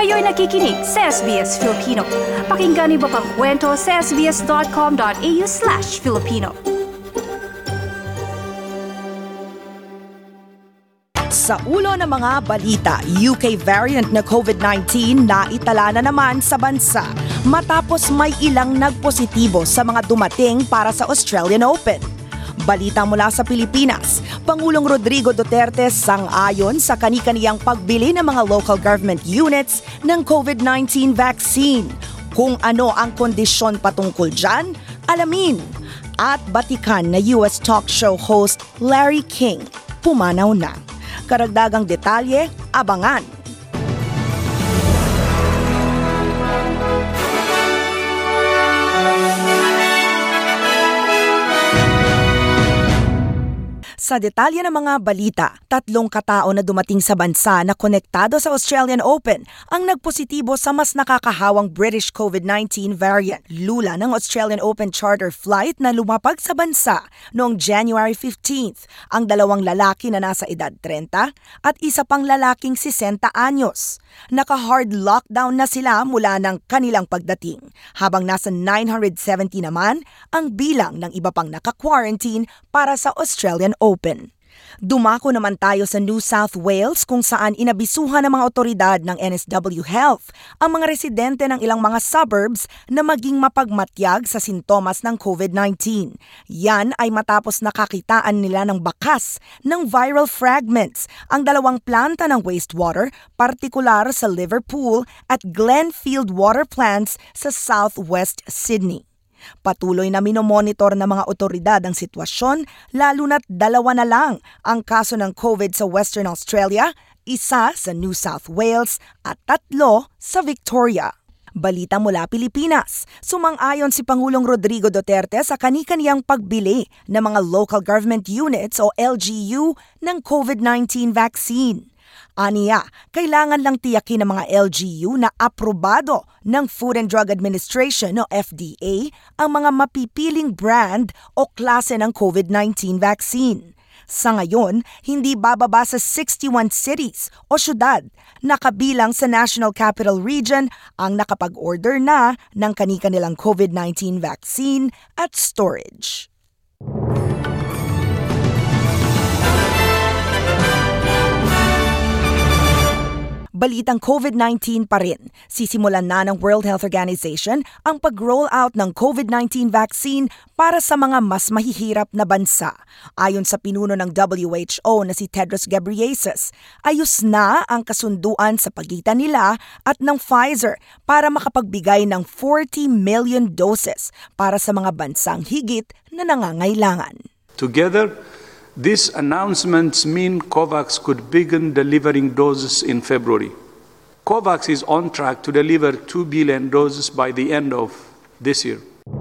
Kayo'y nakikinig sa SBS Filipino. Pakinggan niyo pa ang kwento sa sbs.com.au/Filipino. Sa ulo ng mga balita, UK variant na COVID-19 na itala na naman sa bansa matapos may ilang nagpositibo sa mga dumating para sa Australian Open. Balita mula sa Pilipinas, Pangulong Rodrigo Duterte sang-ayon sa kani-kaniyang pagbili ng mga local government units ng COVID-19 vaccine. Kung ano ang kondisyon patungkol dyan, alamin. At batikan na US talk show host Larry King, pumanaw na. Karagdagang detalye, abangan. Sa detalye ng mga balita, 3 katao na dumating sa bansa na konektado sa Australian Open ang nagpositibo sa mas nakakahawang British COVID-19 variant. Lula ng Australian Open charter flight na lumapag sa bansa noong January 15th. Ang 2 lalaki na nasa edad 30 at isa pang lalaking 60 anyos. Naka-hard lockdown na sila mula ng kanilang pagdating, habang nasa 970 naman ang bilang ng iba pang naka-quarantine para sa Australian Open. Dumako naman tayo sa New South Wales kung saan inabisuhan ng mga otoridad ng NSW Health ang mga residente ng ilang mga suburbs na maging mapagmatyag sa sintomas ng COVID-19. Yan ay matapos nakakitaan nila ng bakas ng viral fragments ang 2 planta ng wastewater, partikular sa Liverpool at Glenfield water plants sa Southwest Sydney. Patuloy na minomonitor ng mga otoridad ang sitwasyon, lalo na't 2 na lang ang kaso ng COVID sa Western Australia, 1 sa New South Wales at 3 sa Victoria. Balita mula Pilipinas, sumang-ayon si Pangulong Rodrigo Duterte sa kani-kaniyang pagbili ng mga local government units o LGU ng COVID-19 vaccine. Aniya, kailangan lang tiyakin ng mga LGU na aprobado ng Food and Drug Administration o FDA ang mga mapipiling brand o klase ng COVID-19 vaccine. Sa ngayon, hindi bababa sa 61 cities o syudad na kabilang sa National Capital Region ang nakapag-order na ng kani-kanilang COVID-19 vaccine at storage. Balitang COVID-19 pa rin. Sisimulan na ng World Health Organization ang pag-roll out ng COVID-19 vaccine para sa mga mas mahihirap na bansa. Ayon sa pinuno ng WHO na si Tedros Ghebreyesus, ayos na ang kasunduan sa pagitan nila at ng Pfizer para makapagbigay ng 40 million doses para sa mga bansang higit na nangangailangan. Together, these announcements mean COVAX could begin delivering doses in February. COVAX is on track to deliver 2 billion doses by the end of this year.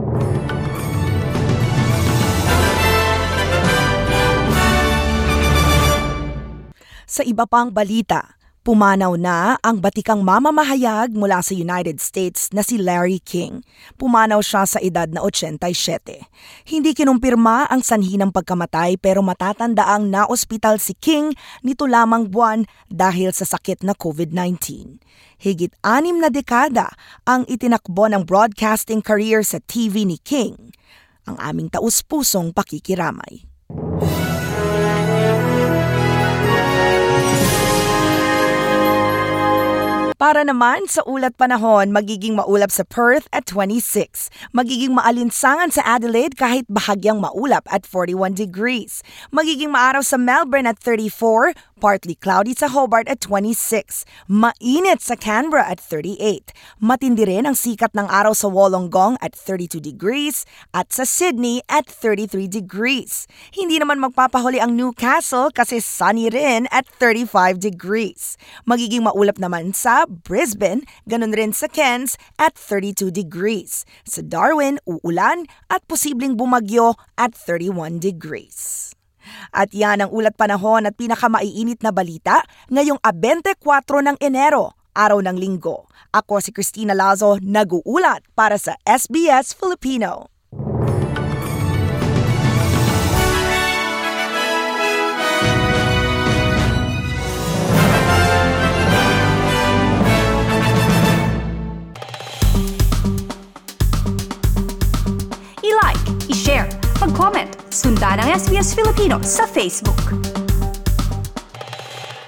Sa iba pang balita, pumanaw na ang batikang mamamahayag mula sa United States na si Larry King. Pumanaw siya sa edad na 87. Hindi kinumpirma ang sanhi ng pagkamatay pero matatandaang naospital si King nito lamang buwan dahil sa sakit na COVID-19. Higit 6 na dekada ang itinakbo ng broadcasting career sa TV ni King. Ang aming taus-pusong pakikiramay. Para naman sa ulat panahon, magiging maulap sa Perth at 26. Magiging maalinsangan sa Adelaide kahit bahagyang maulap at 41 degrees. Magiging maaraw sa Melbourne at 34, partly cloudy sa Hobart at 26. Mainit sa Canberra at 38. Matindi rin ang sikat ng araw sa Wollongong at 32 degrees at sa Sydney at 33 degrees. Hindi naman magpapahuli ang Newcastle kasi sunny rin at 35 degrees. Magiging maulap naman sa Brisbane, ganun rin sa Cairns at 32 degrees. Sa Darwin, uulan at posibleng bumagyo at 31 degrees. At yan ang ulat panahon at pinakamaiinit na balita ngayong 24 ng Enero, araw ng Linggo. Ako si Christina Lazo, nag-uulat para sa SBS Filipino. mag-comment. Sundan ang SBS Filipino sa Facebook.